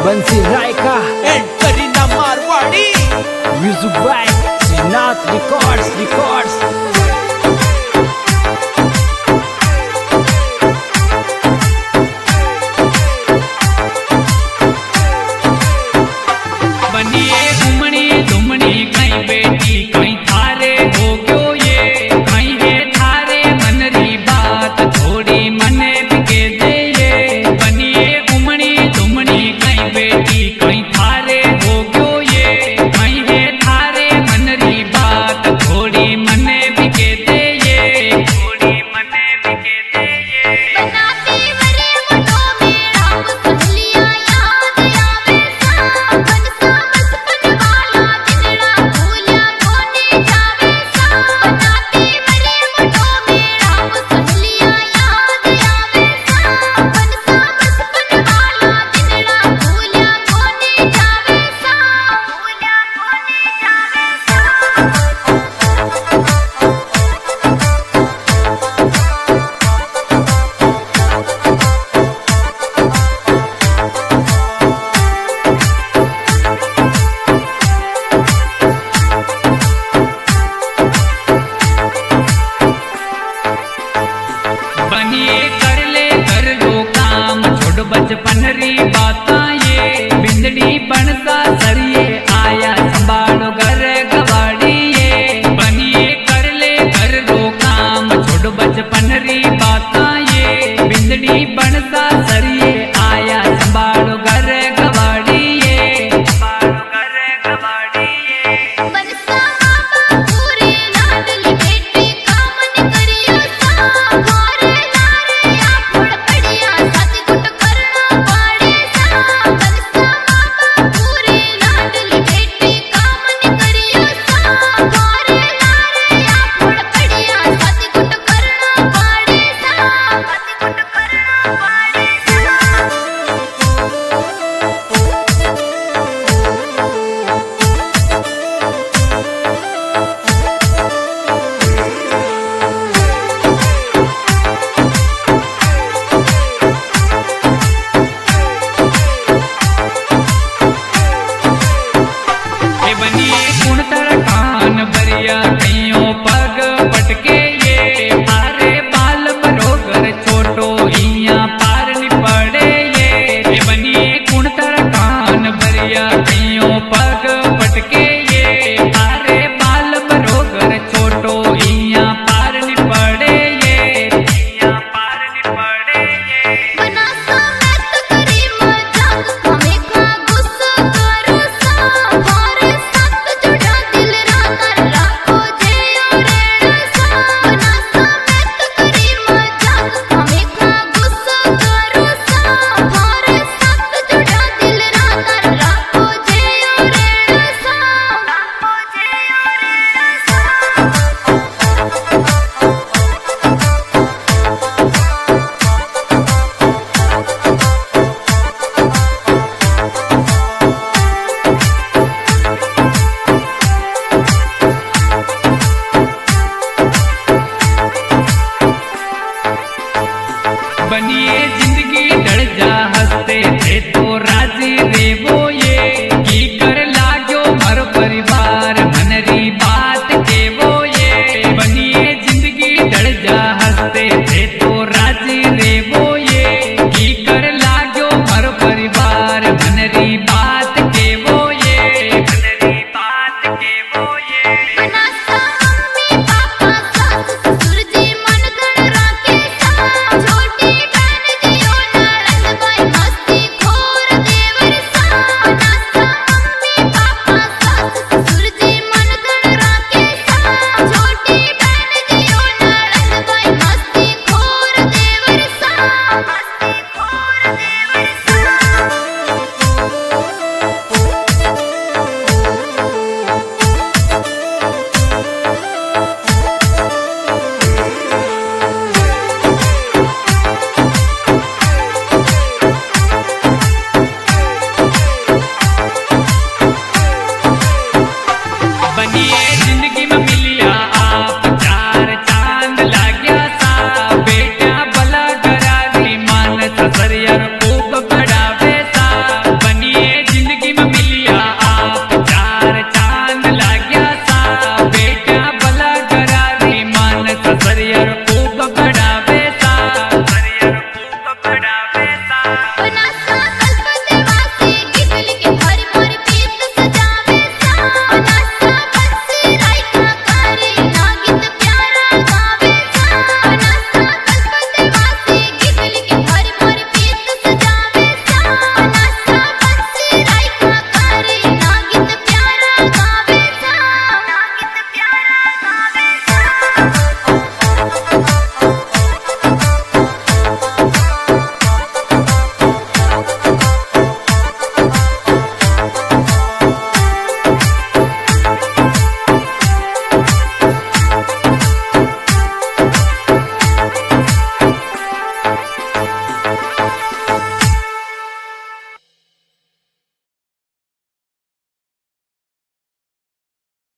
बंसी Raika and Karina Marwadi. Music by Shrinath Records बनिए घुमनी धुमनी कहीं बेटी कहीं थारे हो गयो ये कहीं है थारे मनरी बात थोड़ी मने बिके दे ये बनिए घुमनी धुमनी कहीं बेटी कहीं थारे हो गयो ये कहीं है थारे मनरी बात थोड़ी मने बिके दे ये थोड़ी मने बिके दे ये बनाती मरे मुठो में राम सहेलियां याद आवे सा बनसा बचपन वाला दिनड़ा भूलिया कोने जावे सा बनाती मरे मुठो में राम सहेलियां याद आवे सा बनसा बचपन वाला दिनड़ा भूलिया कोने जावे सा भूलिया कोने जावे सा बनिए कर ले कर लो काम छोड़ बचपन री बाता ये बिंदड़ी बनसा सरिये आया संभालो घर गवाड़ी ये बनिए कर ले कर लो काम छोड़ बचपन री बाता ये बिंदड़ी बनसा सरिये आया संभालो घर गवाड़ी ये संभालो घर गवाड़ी ये बनसा बाबा पूरे लाडली बेटी कामन करिया सा घरे लारे या फुड़ पड़िया सतगुट करना पाड़े सा बनसा बाबा पूरे लाडली बेटी कामन करिया सा घरे लारे या फुड़ पड़िया सतगुट करना पाड़े सा सतगुट करना पाड़े सा ए बनिए कुण तर कान बरिया कईयों पग पटके ये पारे बाल बरोगर छोटो इया पार नि पड़े ये ए बनिए कुण तर कान बरिया कईयों पग पटके ये पारे बाल बरोगर छोटो इया पार नि पड़े ये इया पार नि पड़े ये बनासा मत करी मजाक हमें का गुस्सा करो सा घरे सत जुड़ा दिल रात राखो जे और सा बनासा मत करी मजाक हमें का गुस्सा करो सा घरे सत जुड़ा दिल रात राखो जे और सा राखो जे और सा बनिए जिंदगी डर जा हंसते थे तो राजी रे वो ये की कर लाग्यो मर परिवार मनरी बात के वो ये बनिए जिंदगी डर जा हंसते थे तो राजी रे वो ये की कर लाग्यो मर परिवार मनरी बात के वो ये मनरी बात के वो ये बनासा मम्मी पापा सास ससुर जी मन गण राखे सा छोटी बहन जियो नड़न बाई मस्ती खोर देवर सा बनासा मम्मी पापा सास ससुर जी मन गण राखे सा छोटी बहन जियो नड़न बाई मस्ती खोर दरिया